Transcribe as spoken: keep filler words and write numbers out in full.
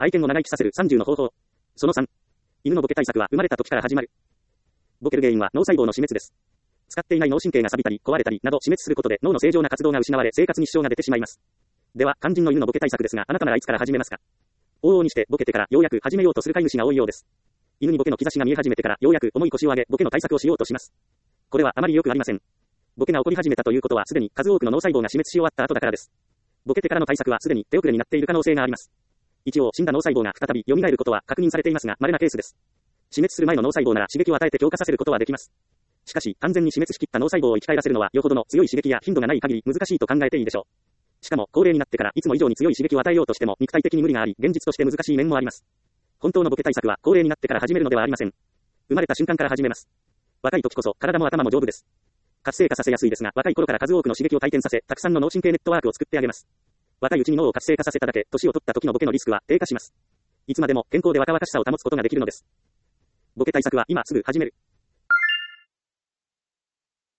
愛犬を長生きさせるさんじゅうの方法。そのさん。犬のボケ対策は生まれた時から始まる。ボケる原因は脳細胞の死滅です。使っていない脳神経が錆びたり壊れたりなど死滅することで脳の正常な活動が失われ生活に支障が出てしまいます。では、肝心の犬のボケ対策ですが、あなたならいつから始めますか？往々にしてボケてからようやく始めようとする飼い主が多いようです。犬にボケの兆しが見え始めてからようやく重い腰を上げボケの対策をしようとします。これはあまり良くありません。ボケが起こり始めたということはすでに数多くの脳細胞が死滅し終わった後だからです。ボケてからの対策はすでに手遅れになっている可能性があります。一応死んだ脳細胞が再び蘇ることは確認されていますが稀なケースです。死滅する前の脳細胞なら刺激を与えて強化させることはできます。しかし完全に死滅しきった脳細胞を生き返らせるのはよほどの強い刺激や頻度がない限り難しいと考えていいでしょう。しかも高齢になってからいつも以上に強い刺激を与えようとしても肉体的に無理があり現実として難しい面もあります。本当のボケ対策は高齢になってから始めるのではありません。生まれた瞬間から始めます。若い時こそ体も頭も丈夫です。活性化させやすいですが若い頃から数多くの刺激を体験させたくさんの脳神経ネットワークを作ってあげます。若いうちに脳を活性化させただけ年を取った時のボケのリスクは低下します。いつまでも健康で若々しさを保つことができるのです。ボケ対策は今すぐ始める。